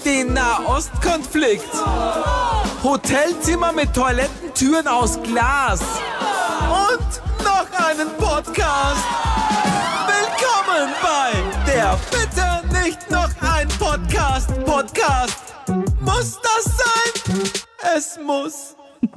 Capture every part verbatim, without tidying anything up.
den Nahostkonflikt. Hotelzimmer mit Toilettentüren aus Glas. Und noch einen Podcast. Willkommen bei der Bitte nicht noch ein Podcast. Podcast. Muss das sein? Es muss.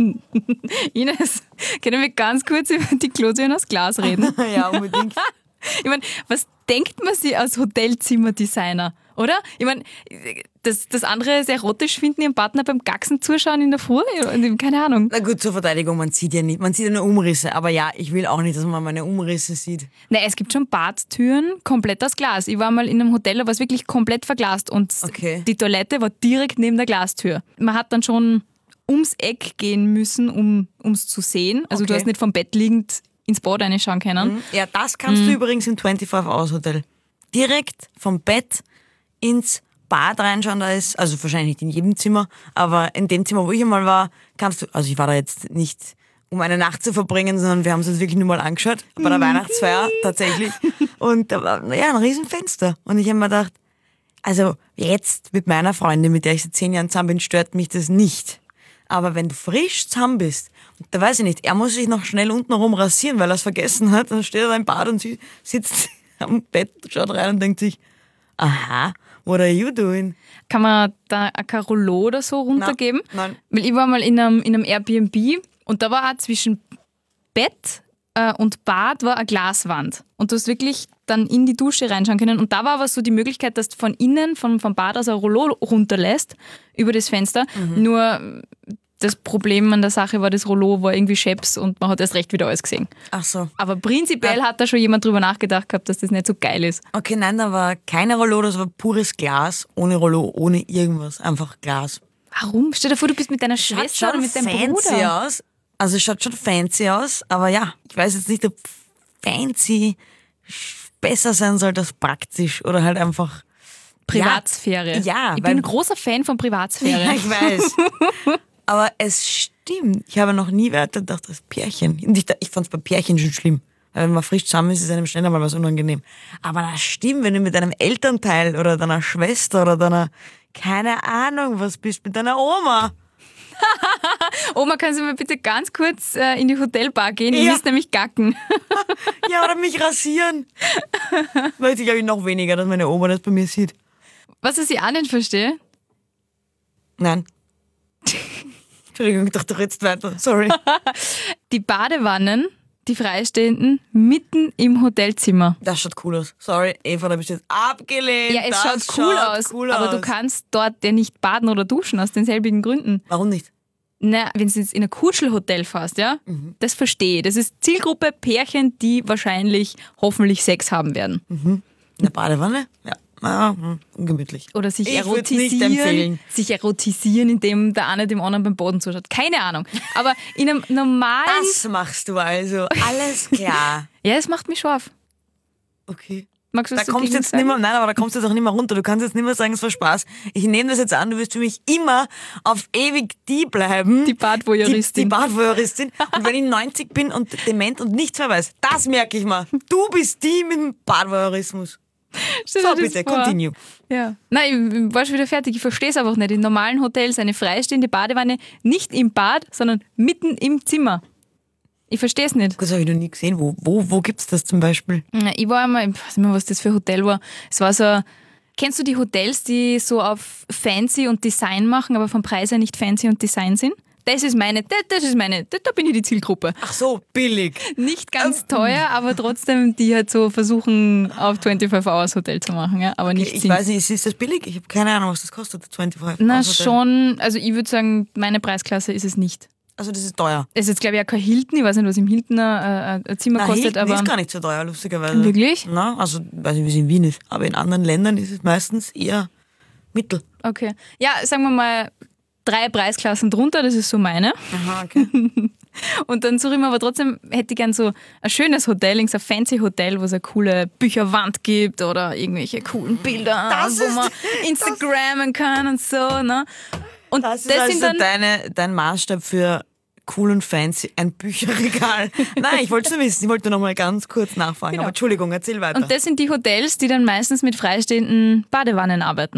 Ines, können wir ganz kurz über die Klotüren aus Glas reden? Ja, unbedingt. Ich meine, was denkt man sich als Hotelzimmerdesigner, oder? Ich meine, das, das andere sehr erotisch finden, ihren Partner beim Gaxen zuschauen in der Früh? Keine Ahnung. Na gut, zur Verteidigung, man sieht ja nicht, man sieht ja nur Umrisse, aber ja, ich will auch nicht, dass man meine Umrisse sieht. Nein, es gibt schon Badtüren komplett aus Glas. Ich war mal in einem Hotel, da war es wirklich komplett verglast und Okay. Die Toilette war direkt neben der Glastür. Man hat dann schon ums Eck gehen müssen, um es zu sehen. Also Okay. du hast nicht vom Bett liegend ins Bad reinschauen können. Ja, das kannst Mhm. du übrigens im fünfundzwanzig Hours Hotel. Direkt vom Bett ins Bad reinschauen, da ist, also wahrscheinlich nicht in jedem Zimmer, aber in dem Zimmer, wo ich einmal war, kannst du, also ich war da jetzt nicht, um eine Nacht zu verbringen, sondern wir haben es uns wirklich nur mal angeschaut, bei der Weihnachtsfeier tatsächlich. Und da war, ja, ein Riesenfenster. Und ich habe mir gedacht, also jetzt mit meiner Freundin, mit der ich seit zehn Jahren zusammen bin, stört mich das nicht. Aber wenn du frisch zusammen bist, da weiß ich nicht, er muss sich noch schnell unten rum rasieren, weil er es vergessen hat, dann steht er da im Bad und sie sitzt am Bett, schaut rein und denkt sich, aha, what are you doing? Kann man da ein Karolo oder so runtergeben? Nein, nein. Weil ich war mal in einem, in einem Airbnb und da war auch zwischen Bett äh, und Bad war eine Glaswand. Und du hast wirklich dann in die Dusche reinschauen können. Und da war aber so die Möglichkeit, dass du von innen, vom, vom Bad aus ein Rollo runterlässt über das Fenster. Mhm. Nur das Problem an der Sache war, das Rollo war irgendwie scheps und man hat erst recht wieder alles gesehen. Ach so. Aber prinzipiell hat da schon jemand drüber nachgedacht gehabt, dass das nicht so geil ist. Okay, nein, da war keine Rollo, das war pures Glas, ohne Rollo, ohne irgendwas, einfach Glas. Warum? Stell dir vor, du bist mit deiner Schwester oder mit deinem fancy Bruder. aus. Also es schaut schon fancy aus, aber ja, ich weiß jetzt nicht, ob fancy besser sein soll als praktisch oder halt einfach Privatsphäre. Ja, ja, ich weil- bin ein großer Fan von Privatsphäre. Ja, ich weiß. Aber es stimmt. Ich habe noch nie weiter gedacht, das Pärchen. Und ich, ich fand es bei Pärchen schon schlimm. Weil wenn man frisch zusammen ist, ist einem schneller mal was unangenehm. Aber das stimmt, wenn du mit deinem Elternteil oder deiner Schwester oder deiner, keine Ahnung, was bist, mit deiner Oma. Oma, kannst du mal bitte ganz kurz äh, in die Hotelbar gehen? Ich Ja. muss nämlich gacken. Ja, oder mich rasieren. Weiß ich, glaube ich, noch weniger, dass meine Oma das bei mir sieht. Was ich auch nicht verstehe, Nein. Entschuldigung, ich dachte, du redest weiter. Sorry. die Badewannen, die freistehenden, mitten im Hotelzimmer. Das schaut cool aus. Sorry, Eva, da bist du jetzt abgelehnt. Ja, es das schaut cool aus, cool aber aus. du kannst dort ja nicht baden oder duschen, aus denselbigen Gründen. Warum nicht? Na, wenn du jetzt in ein Kuschelhotel fährst, ja, das verstehe ich. Das ist Zielgruppe Pärchen, die wahrscheinlich hoffentlich Sex haben werden. In der Badewanne? Ja. Ja, hm, ungemütlich. Oder sich Ich würd's nicht erotisieren, empfehlen. sich erotisieren, indem der eine dem anderen beim Boden zuschaut. Keine Ahnung. Aber in einem normalen... Das machst du also. Alles klar. Ja, es macht mich scharf. Okay. Magst du Da was kommst du dagegen jetzt sagen? nicht mehr, nein, aber da kommst du jetzt auch nicht mehr runter. Du kannst jetzt nicht mehr sagen, es war Spaß. Ich nehme das jetzt an, du wirst für mich immer auf ewig die bleiben. Die Badvoyeuristin. Die, die Badvoyeuristin. Und wenn ich neunzig bin und dement und nichts mehr weiß, das merke ich mal. Du bist die mit dem Badvoyeurismus. Stell So, dir das bitte, vor. continue. Ja. Nein, ich war schon wieder fertig. Ich verstehe es einfach nicht. In normalen Hotels eine freistehende Badewanne nicht im Bad, sondern mitten im Zimmer. Ich verstehe es nicht. Das habe ich noch nie gesehen. Wo, wo, wo gibt's das zum Beispiel? Ja, Ich war einmal, ich weiß nicht mehr, was das für ein Hotel war. Es war so, kennst du die Hotels, die so auf Fancy und Design machen, aber vom Preis her nicht Fancy und Design sind? Das ist meine, das, das ist meine, da, da bin ich die Zielgruppe. Ach so, billig. Nicht ganz teuer, aber trotzdem, die halt so versuchen, auf fünfundzwanzig Hours Hotel zu machen, ja, aber nicht Ich sind. weiß nicht, ist ist das billig? Ich habe keine Ahnung, was das kostet, fünfundzwanzig Na Hours Hotel. schon, also ich würde sagen, meine Preisklasse ist es nicht. Also das ist teuer. Es ist jetzt, glaube ich, auch kein Hilton, ich weiß nicht, was im Hilton ein, ein Zimmer Na, kostet, Hilton aber ist gar nicht so teuer, lustigerweise. Wirklich? Na, also, weiß nicht, wie es in Wien ist. Aber in anderen Ländern ist es meistens eher mittel. okay. Ja, sagen wir mal, drei Preisklassen drunter, das ist so meine. Aha, okay. Und dann suche ich mir aber trotzdem, hätte ich gern so ein schönes Hotel, ein fancy Hotel, wo es eine coole Bücherwand gibt oder irgendwelche coolen Bilder, Das wo ist- man Instagrammen kann und so. Ne? Und Das das, ist also sind dann, deine, dein Maßstab für cool und fancy, ein Bücherregal. Nein, ich wollte es nur wissen, ich wollte noch mal ganz kurz nachfragen. Genau. Aber Entschuldigung, erzähl weiter. und das sind die Hotels, die dann meistens mit freistehenden Badewannen arbeiten.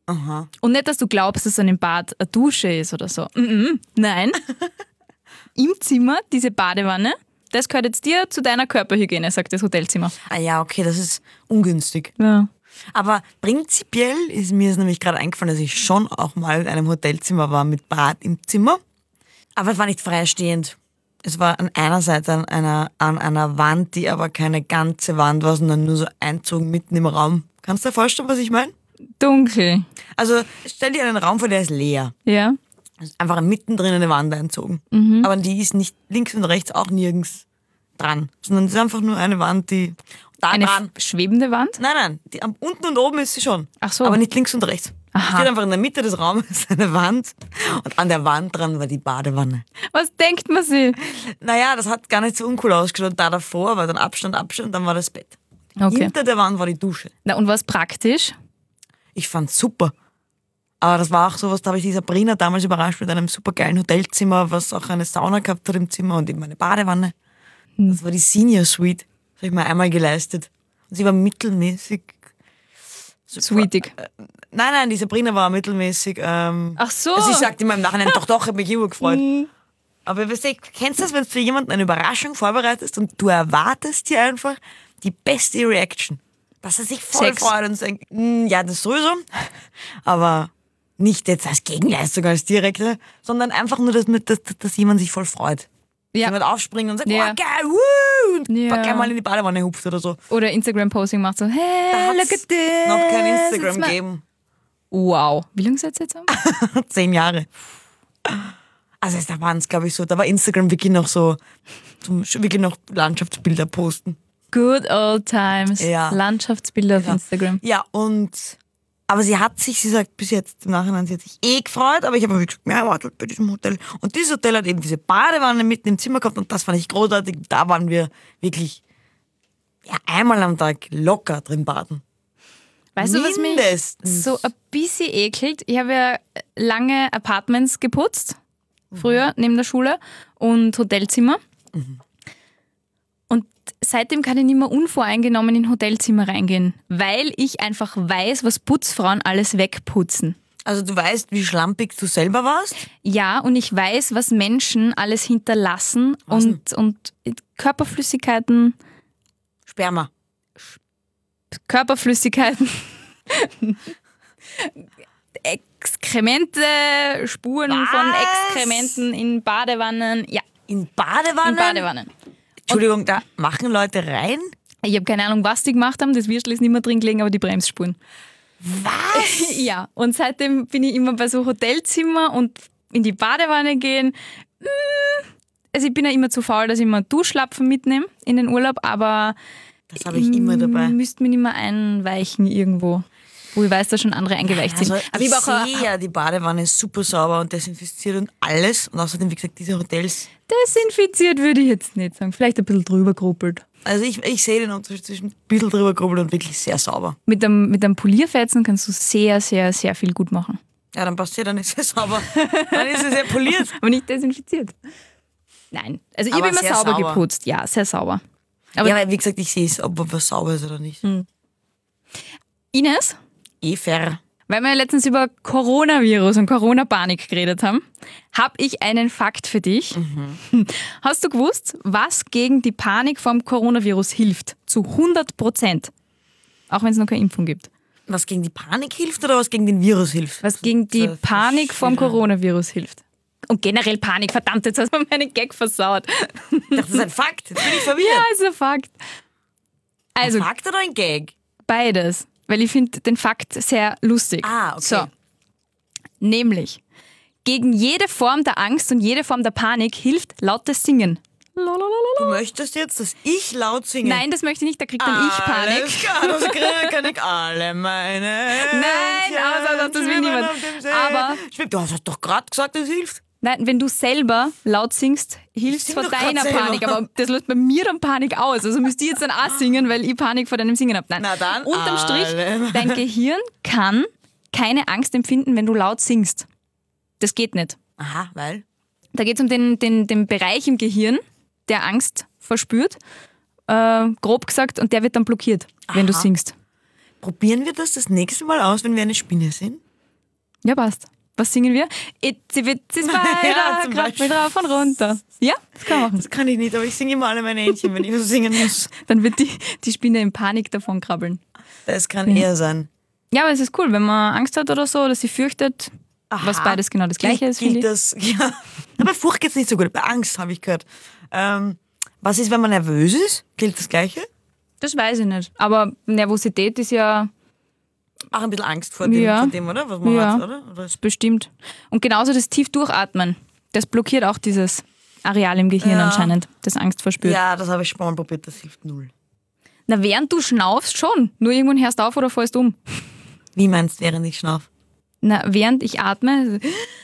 Aha. Und nicht, dass du glaubst, dass an dem Bad eine Dusche ist oder so. Mm-mm, nein. Im Zimmer, diese Badewanne, das gehört jetzt dir zu deiner Körperhygiene, sagt das Hotelzimmer. Ah ja, okay, das ist ungünstig. Ja. Aber prinzipiell ist mir es nämlich gerade eingefallen, dass ich schon auch mal in einem Hotelzimmer war mit Bad im Zimmer. Aber es war nicht freistehend. Es war an einer Seite an einer, an einer Wand, die aber keine ganze Wand war, sondern nur so Einzug mitten im Raum. Kannst du dir vorstellen, was ich meine? Dunkel. Also stell dir einen Raum vor, der ist leer. Ja. Es ist einfach mittendrin eine Wand einzogen. Mhm. Aber die ist nicht links und rechts auch nirgends dran, sondern es ist einfach nur eine Wand, die da Eine dran. f- schwebende Wand? Nein, nein, die, am, unten und oben ist sie schon. Ach so. Aber nicht links und rechts. Aha. Steht einfach in der Mitte des Raumes eine Wand und an der Wand dran war die Badewanne. Was denkt man sich? Naja, das hat gar nicht so uncool ausgeschaut. Da davor war dann Abstand, Abstand, dann war das Bett. Okay. Hinter der Wand war die Dusche. Na, und was praktisch? Ich fand's super. Aber das war auch sowas, da habe ich die Sabrina damals überrascht mit einem supergeilen Hotelzimmer, was auch eine Sauna gehabt hat im Zimmer und eben eine Badewanne. Das war die Senior Suite. Das habe ich mir einmal geleistet. Und sie war mittelmäßig. Sweetig. Nein, nein, die Sabrina war mittelmäßig. Ähm, Ach so. Also ich sagte immer im Nachhinein, doch, doch, ich habe mich immer gefreut. Aber weißt du, kennst du das, wenn du für jemanden eine Überraschung vorbereitest und du erwartest dir einfach die beste Reaction? Dass er sich voll Sex. freut und sagt, "Mm, ja, das sowieso. Aber nicht jetzt als Gegenleistung, als direkte, sondern einfach nur, dass, dass, dass jemand sich voll freut. Ja. Jemand aufspringt und sagt, Ja. oh geil, woo! Und Ja. gleich mal in die Badewanne hupft oder so. Oder Instagram-Posting macht so, hey, Da look hat's at this. noch kein It's Instagram my- gegeben. Wow. Wie lange seid ihr jetzt haben? Zehn Jahre. Also da waren es, glaube ich, so, da war Instagram wirklich noch so, zum, wirklich noch Landschaftsbilder posten. Good old times. Ja. Landschaftsbilder auf Ja. Instagram. Ja, und, aber sie hat sich, sie sagt bis jetzt im Nachhinein, sie hat sich eh gefreut, aber ich habe gesagt, ja, warte bei diesem Hotel. Und dieses Hotel hat eben diese Badewanne mitten im Zimmer gehabt und das fand ich großartig. Da waren wir wirklich ja, einmal am Tag locker drin baden. Weißt du, was mich Mindestens. so ein bisschen ekelt? Ich habe ja lange Apartments geputzt, früher neben der Schule, und Hotelzimmer. Und seitdem kann ich nicht mehr unvoreingenommen in Hotelzimmer reingehen, weil ich einfach weiß, was Putzfrauen alles wegputzen. Also du weißt, wie schlampig du selber warst? Ja, und ich weiß, was Menschen alles hinterlassen Was und, und Körperflüssigkeiten, Sperma. Körperflüssigkeiten, Exkremente, Spuren Was? von Exkrementen in Badewannen. Ja, In Badewannen? in Badewannen. Entschuldigung, da machen Leute rein? Ich habe keine Ahnung, was die gemacht haben. Das Würstel ist nicht mehr drin gelegen, aber die Bremsspuren. Was? Ja, und seitdem bin ich immer bei so Hotelzimmer und in die Badewanne gehen. Mm, Also ich bin ja immer zu faul, dass ich mir Duschlapfen mitnehme in den Urlaub, aber Das habe ich immer dabei. müsste mir nicht mehr einweichen irgendwo, wo ich weiß, dass schon andere eingeweicht sind. Also Aber ich ich habe auch sehe ja, die Badewanne ist super sauber und desinfiziert und alles. Und außerdem, wie gesagt, diese Hotels. desinfiziert würde ich jetzt nicht sagen. Vielleicht ein bisschen drüber geruppelt. Also ich, ich sehe den Unterschied zwischen ein bisschen drüber grubbeln und wirklich sehr sauber. Mit einem, mit einem Polierfetzen kannst du sehr, sehr, sehr viel gut machen. Ja, dann passt ja, dann ist es sauber. Dann ist es sehr poliert. Aber nicht desinfiziert. Nein. Also ich Aber habe immer sehr sauber, sauber. geputzt. Ja, sehr sauber. Aber Ja, weil wie gesagt, ich sehe es, ob was sauber ist oder nicht. Ines, Eh fair. weil wir ja letztens über Coronavirus und Corona-Panik geredet haben, habe ich einen Fakt für dich. Hast du gewusst, was gegen die Panik vom Coronavirus hilft? Zu hundert Prozent. Auch wenn es noch keine Impfung gibt. Was gegen die Panik hilft oder was gegen den Virus hilft? Was gegen die So Panik vom verschiedene- Coronavirus hilft. Und generell Panik. Verdammt, jetzt hast du mir meinen Gag versaut. Ich dachte, das ist ein Fakt. Jetzt bin ich verwirrt. Ja, ist ein Fakt. Also ein Fakt oder ein Gag? beides. Weil ich finde den Fakt sehr lustig. Ah, okay. So. Nämlich, gegen jede Form der Angst und jede Form der Panik hilft lautes Singen. Lalalala. Du möchtest jetzt, dass ich laut singe? Nein, das möchte ich nicht, da kriegt dann ich Panik. Alles klar, das kriege kann ich alle meine. Nein, aber das- das will niemand. Aber- Du hast doch gerade gesagt, das hilft. Nein, wenn du selber laut singst, hilft es sing vor doch grad deiner selber. Panik. Aber das löst bei mir dann Panik aus. Also müsst ihr jetzt dann auch singen, weil ich Panik vor deinem Singen habe. Nein, Na dann, unterm Strich, alle. dein Gehirn kann keine Angst empfinden, wenn du laut singst. Das geht nicht. Aha, weil? Da geht es um den, den, den Bereich im Gehirn, der Angst verspürt, äh, grob gesagt, und der wird dann blockiert, wenn du Aha. singst. Probieren wir das das nächste Mal aus, wenn wir eine Spinne sind? Ja, passt. Was singen wir? Itzi Witzi Spider, Ja, zum Krabbel drauf und runter. Ja, das kann man machen. Das kann ich nicht, aber ich singe immer alle meine Händchen, wenn ich was singen muss. Dann wird die, die Spinne in Panik davon krabbeln. Das kann eher sein. Ja, aber es ist cool, wenn man Angst hat oder so, oder sie fürchtet, was beides genau das Gleiche ist, finde Gilt ich. das, ja. Aber bei Furcht geht es nicht so gut. Bei Angst habe ich gehört. Ähm, was ist, wenn man nervös ist? Gilt das Gleiche? Das weiß ich nicht. Aber Nervosität ist ja Auch ein bisschen Angst vor dem, Ja. vor dem oder? Was man Ja. hat, oder? oder? bestimmt. Und genauso das tief durchatmen, das blockiert auch dieses Areal im Gehirn Ja. anscheinend, das Angst verspürt. Ja, das habe ich schon mal probiert, das hilft null. Na, während du schnaufst schon, nur irgendwann hörst du auf oder fällst um. Wie meinst du, während ich schnaufe? Na, während ich atme,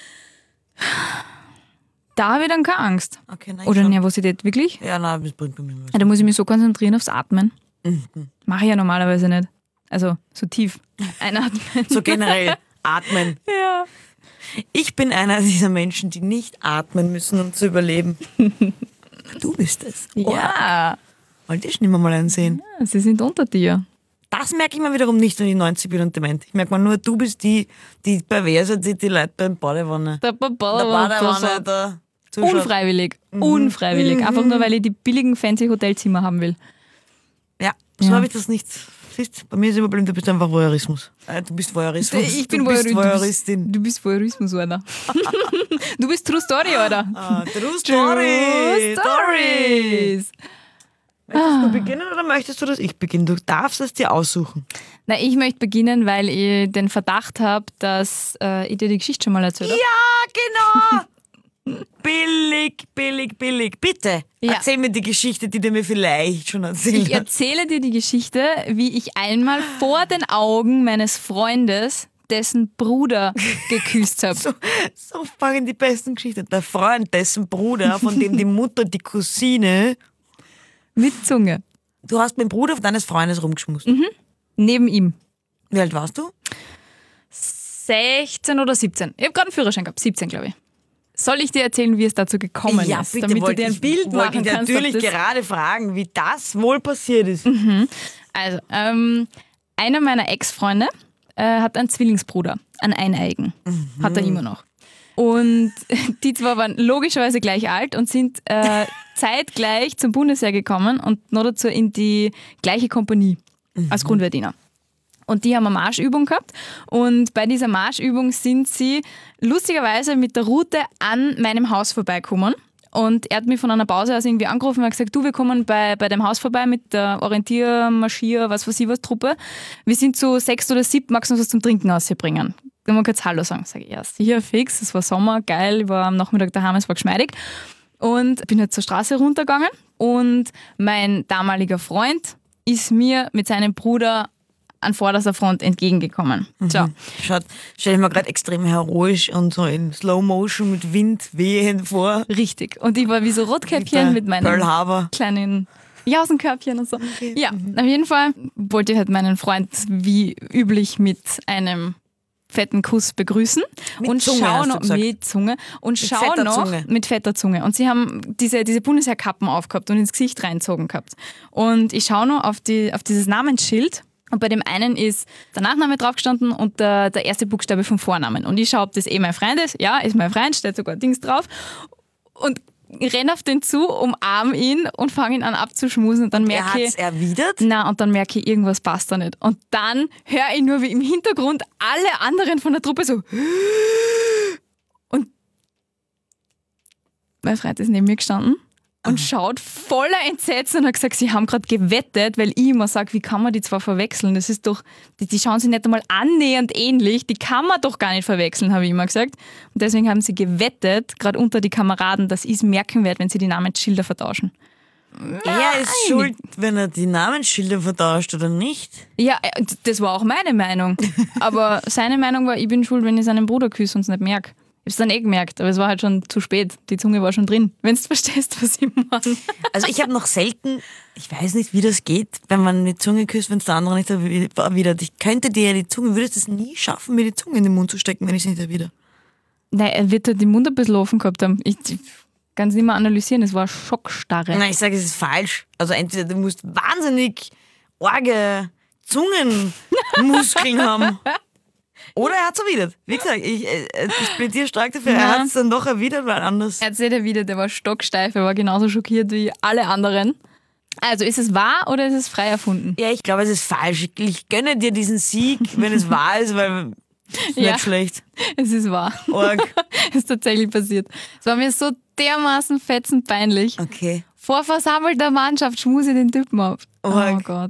da habe ich dann keine Angst. Okay, nein, Oder schon. Nervosität, wirklich? Ja, nein, das bringt bei mir was. Ja, da muss ich mich so konzentrieren aufs Atmen. Mhm. Mache ich ja normalerweise nicht. Also so tief einatmen. So generell atmen. Ja. Ich bin einer dieser Menschen, die nicht atmen müssen, um zu überleben. Du bist es. Ja, Wollt ihr schon immer mal einsehen? sie sind unter dir. Das merke ich mir wiederum nicht, wenn ich neunzig bin und dement. Ich merke mal nur, du bist die, die perverse, die die Leute beim Badewanne. Der Der Badewanne, da zuschaut. Unfreiwillig. Unfreiwillig. Einfach nur, weil ich die billigen fancy Hotelzimmer haben will. Ja, so Ja. habe ich das nicht. Siehst, bei mir ist überblieben, du bist einfach Voyeurismus. Äh, Du bist Voyeurismus. Ich bin du bist Voyeur- Voyeuristin. Du bist Voyeurismus, oder? Du bist True Story, oder? Ah, True Story. True Stories. Möchtest du beginnen oder möchtest du, dass ich beginne? Du darfst es dir aussuchen. Na, ich möchte beginnen, weil ich den Verdacht habe, dass äh, ich dir die Geschichte schon mal erzählt habe. Ja, genau. billig, billig, billig. Bitte, Ja. erzähl mir die Geschichte, die du mir vielleicht schon erzählt Ich hast. erzähle dir die Geschichte, wie ich einmal vor den Augen meines Freundes dessen Bruder geküsst habe. So, so fangen die besten Geschichten. Der Freund, dessen Bruder, von dem die Mutter, die Cousine. Mit Zunge. Du hast mit dem Bruder deines Freundes rumgeschmust. Neben ihm. Wie alt warst du? sechzehn oder siebzehn. Ich habe gerade einen Führerschein gehabt. siebzehn, glaube ich. Soll ich dir erzählen, wie es dazu gekommen ja, ist? bitte, damit du wollte dir ein ich, Bild wollte machen ich kannst. natürlich ob das gerade fragen, wie das wohl passiert ist. Also, ähm, einer meiner Ex-Freunde äh, hat einen Zwillingsbruder, einen Eineigen. Hat er immer noch. Und die zwei waren logischerweise gleich alt und sind äh, zeitgleich zum Bundesheer gekommen und noch dazu in die gleiche Kompanie als Grundwehrdiener. Und die haben eine Marschübung gehabt und bei dieser Marschübung sind sie lustigerweise mit der Route an meinem Haus vorbeigekommen. Und er hat mich von einer Pause aus irgendwie angerufen und hat gesagt, du, wir kommen bei, bei dem Haus vorbei mit der Orientier-, Marschier-, was weiß ich was Truppe. Wir sind so sechs oder sieben, magst du uns was zum Trinken ausbringen? Dann mal kurz Hallo sagen. Sag ich, ja, sicher, fix, es war Sommer, geil, ich war am Nachmittag daheim, es war geschmeidig. Und bin halt zur Straße runtergegangen und mein damaliger Freund ist mir mit seinem Bruder an vorderster Front entgegengekommen. So. Schaut, stell dir mal gerade extrem heroisch und so in Slow Motion mit Windwehen vor. Richtig. Und ich war wie so Wie Rotkäppchen bei mit meinem Pearl Harbor. kleinen Jausenkörbchen und so. Ja, auf jeden Fall wollte ich halt meinen Freund wie üblich mit einem fetten Kuss begrüßen. Mit und Zunge, schau hast du noch gesagt. mit Zunge und schau fetter noch Zunge. mit fetter Zunge. Und sie haben diese, diese Bundesheerkappen aufgehabt und ins Gesicht reinzogen gehabt. Und ich schaue noch auf, die, auf dieses Namensschild. Und bei dem einen ist der Nachname draufgestanden und der, der erste Buchstabe vom Vornamen. Und ich schaue, ob das eh mein Freund ist. Ja, ist mein Freund, steht sogar Dings drauf. Und ich renne auf den zu, umarm ihn und fange ihn an abzuschmusen. Und dann Er merke hat's ich, erwidert. na, und dann merke ich, irgendwas passt da nicht. Und dann höre ich nur, wie im Hintergrund alle anderen von der Truppe so. Und mein Freund ist neben mir gestanden und schaut voller Entsetzen und hat gesagt, sie haben gerade gewettet, weil ich immer sage, wie kann man die zwar verwechseln? Das ist doch, die, die schauen sich nicht einmal annähernd ähnlich, die kann man doch gar nicht verwechseln, habe ich immer gesagt. Und deswegen haben sie gewettet, gerade unter die Kameraden, dass ich es merken werde, wenn sie die Namensschilder vertauschen. Er ist schuld, wenn er die Namensschilder vertauscht oder nicht. Ja, äh, das war auch meine Meinung. Aber seine Meinung war, ich bin schuld, wenn ich seinen Bruder küsse und es nicht merke. Ich hab's dann eh gemerkt, aber es war halt schon zu spät. Die Zunge war schon drin, wenn du verstehst, was ich meine. Also ich habe noch selten, ich weiß nicht, wie das geht, wenn man mit Zunge küsst, wenn es der andere nicht erwidert. Ich könnte dir ja die Zunge, würdest es nie schaffen, mir die Zunge in den Mund zu stecken, wenn ich es nicht erwidere. Nein, er wird halt den Mund ein bisschen offen gehabt haben. Ich kann es nicht mehr analysieren, es war eine Schockstarre. Nein, ich sage, es ist falsch. Also entweder du musst wahnsinnig arge Zungenmuskeln haben. Oder er hat es erwidert. Wie gesagt, ich, äh, ich plädiere stark dafür, Ja. er hat es dann doch erwidert, weil anders... Er hat sich erwidert, der war stocksteif, er war genauso schockiert wie alle anderen. Also ist es wahr oder ist es frei erfunden? Ja, ich glaube, es ist falsch. Ich, ich gönne dir diesen Sieg, wenn es wahr ist, weil ist Ja. nicht schlecht. Es ist wahr. Org. Ist tatsächlich passiert. Es war mir so dermaßen fetzend peinlich. Okay. Vor versammelter Mannschaft schmuse ich den Typen ab. Oh Org. Gott.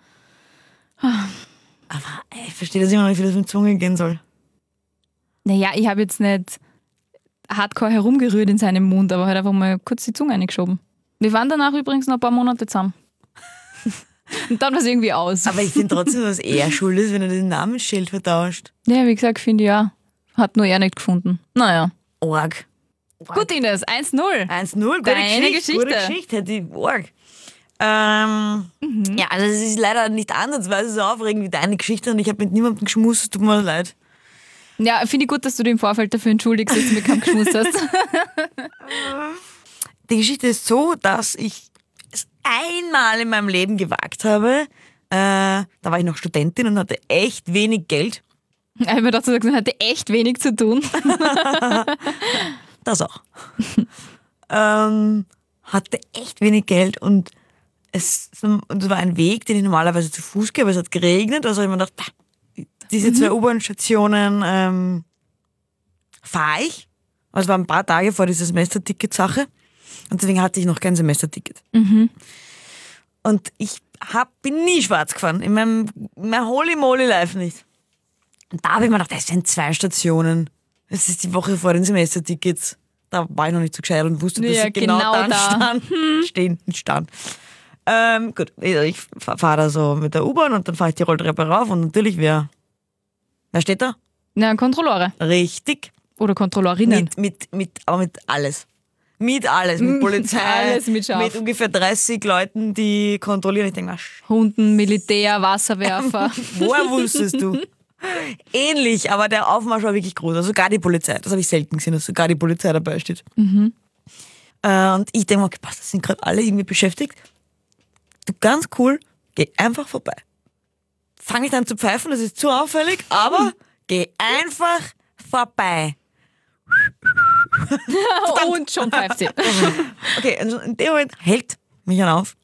Aber ey, ich verstehe das immer noch nicht, wie das mit Zunge gehen soll. Naja, ich habe jetzt nicht hardcore herumgerührt in seinem Mund, aber halt einfach mal kurz die Zunge eingeschoben. Wir waren danach übrigens noch ein paar Monate zusammen. Und dann war es irgendwie aus. Aber ich finde trotzdem, dass er schuld ist, wenn er den Namensschild vertauscht. Ja, wie gesagt, finde ich ja. Hat nur er nicht gefunden. Naja. Org. Gut, Ines, eins null. eins null, gute Deine Geschichte. Gute Geschichte. Geschichte, hätte ich Org. Ähm, Mhm. Ja, also es ist leider nicht ansatzweise so aufregend wie deine Geschichte und ich habe mit niemandem geschmust, es tut mir leid. Ja, finde ich gut, dass du dich im Vorfeld dafür entschuldigst, dass du mit keinem geschmust hast. Die Geschichte ist so, dass ich es einmal in meinem Leben gewagt habe. Äh, da war ich noch Studentin und hatte echt wenig Geld. Ich habe mir gedacht, du sagst, man hatte echt wenig zu tun. Das auch. ähm, hatte echt wenig Geld und es, und es war ein Weg, den ich normalerweise zu Fuß gehe, aber es hat geregnet. Also habe ich mir gedacht, pah, diese zwei U-Bahn-Stationen ähm, fahre ich. Also es war ein paar Tage vor dieser Semesterticket-Sache und deswegen hatte ich noch kein Semesterticket. Mhm. Und ich hab, bin nie schwarz gefahren, in meinem, in meinem Holy Moly Life nicht. Und da habe ich mir gedacht, das sind zwei Stationen. Das ist die Woche vor den Semestertickets. Da war ich noch nicht so gescheit und wusste, dass Ja, ich genau, genau dann da. stand. Stehen, nicht stand. Ähm, gut, ich fahre da so mit der U-Bahn und dann fahre ich die Rolltreppe rauf und natürlich, wer, wer steht da? Na, Kontrolleure. Richtig. Oder Kontrolleurinnen. Mit, mit, mit, aber mit alles. Mit alles, mit Polizei, Alles mit Schaf. mit ungefähr dreißig Leuten, die kontrollieren. Ich denke mal, Hunden, Militär, Wasserwerfer. woher wusstest du? Ähnlich, aber der Aufmarsch war wirklich groß. Also sogar die Polizei. Das habe ich selten gesehen, dass sogar die Polizei dabei steht. Mhm. Äh, und ich denke mir, okay, passt, das sind gerade alle irgendwie beschäftigt. Du, ganz cool, geh einfach vorbei. Fange ich dann zu pfeifen, das ist zu auffällig, aber geh einfach vorbei. Und schon pfeift sie. Okay, also in dem Moment hält mich dann auf.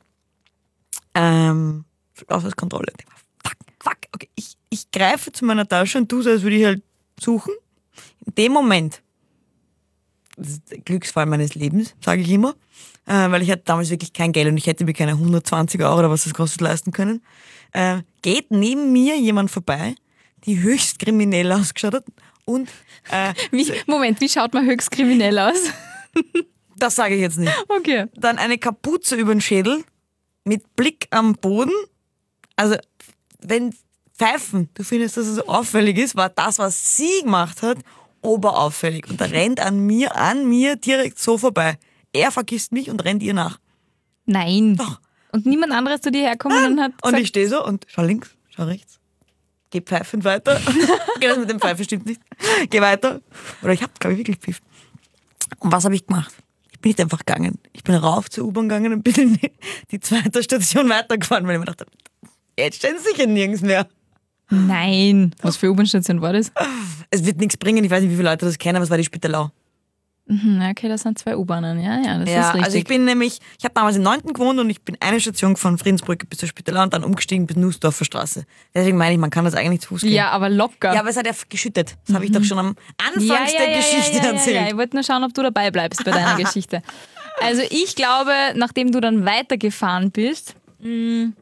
Ähm, Ausweiskontrolle. Ich denk mir, Fuck, fuck, okay, ich, ich greife zu meiner Tasche und tu so, als würde ich halt suchen. In dem Moment, das ist der Glücksfall meines Lebens, sage ich immer, äh, weil ich hatte damals wirklich kein Geld und ich hätte mir keine hundertzwanzig Euro oder was das kostet leisten können, äh, geht neben mir jemand vorbei, die höchst kriminell ausgeschaut hat und äh, Wie, Moment, wie schaut man höchst kriminell aus? das sage ich jetzt nicht. Okay. Dann eine Kapuze über den Schädel mit Blick am Boden. Also, wenn Pfeifen, du findest, dass es so auffällig ist, war das, was sie gemacht hat, oberauffällig. Und da rennt an mir, an mir direkt so vorbei. Er vergisst mich und rennt ihr nach. Nein. Doch. Und niemand anderes zu dir herkommen und hat Und gesagt, ich stehe so und schau links, schau rechts. Geh pfeifend weiter. Okay, das mit dem Pfeifen stimmt nicht. Geh weiter. Oder ich hab, glaube ich, wirklich gepfiffen. Und was habe ich gemacht? Ich bin nicht einfach gegangen. Ich bin rauf zur U-Bahn gegangen und bin in die, die zweite Station weitergefahren, weil ich mir dachte, jetzt stehen sie sicher nirgends mehr. nein. Was für U-Bahn-Station war das? Es wird nichts bringen, ich weiß nicht, wie viele Leute das kennen, aber es war die Spitalau. Hm, okay, das sind zwei U-Bahnen. Ja, ja, das Ja, ist richtig. also ich bin nämlich, ich habe damals in neunten gewohnt und ich bin eine Station von Friedensbrücke bis zur Spitalau und dann umgestiegen bis Nussdorfer Straße. Deswegen meine ich, man kann das eigentlich zu Fuß gehen. ja, aber locker. Ja, aber es hat ja geschüttet. Das habe ich doch schon am Anfang der Geschichte ja, ja, erzählt. Ja, ja. Ich wollte nur schauen, ob du dabei bleibst bei deiner Geschichte. Also ich glaube, nachdem du dann weitergefahren bist, mh,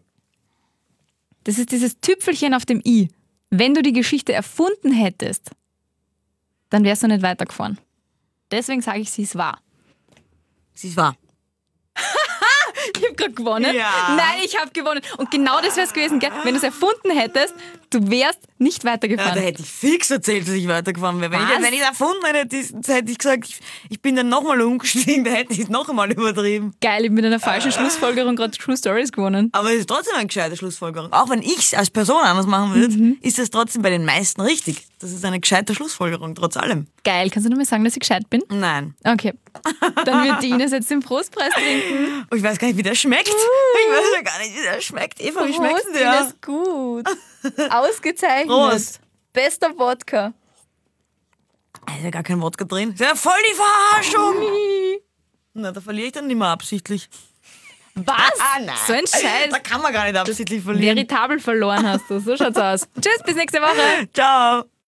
das ist dieses Tüpfelchen auf dem I. Wenn du die Geschichte erfunden hättest, dann wärst du nicht weitergefahren. Deswegen sage ich, sie ist wahr. Sie ist wahr. Ich habe gerade gewonnen. Ja. Nein, ich habe gewonnen. Und genau das wäre es gewesen, gell? Wenn du es erfunden hättest, du wärst nicht Ja, weitergefahren. da hätte ich fix erzählt, dass ich weitergefahren wäre. Wenn Was? ich, wenn ich es erfunden hätte, hätte, hätte ich gesagt, ich, ich bin dann nochmal umgestiegen, da hätte ich es noch einmal übertrieben. Geil, ich habe mit einer falschen Schlussfolgerung gerade True Stories gewonnen. Aber es ist trotzdem eine gescheite Schlussfolgerung. Auch wenn ich es als Person anders machen würde, Mhm. ist es trotzdem bei den meisten richtig. Das ist eine gescheite Schlussfolgerung, trotz allem. Geil, kannst du nur mal sagen, dass ich gescheit bin? Nein. Okay. Dann wird die Ines jetzt den Prostpreis trinken. Und ich weiß gar nicht, wie der schmeckt. Ich weiß ja gar nicht, wie der schmeckt. Eva, wie schmeckt Prost, der? Ines, gut. Ausgezeichnet. Prost. bester Wodka. Da ist ja gar kein Wodka drin. Das ist ja voll die Verarschung. Na, da verliere ich dann nicht mehr absichtlich. Was? Ah, nein. So ein Scheiß. Da kann man gar nicht absichtlich verlieren. Veritabel verloren hast du. So schaut's aus. Tschüss, bis nächste Woche. Ciao.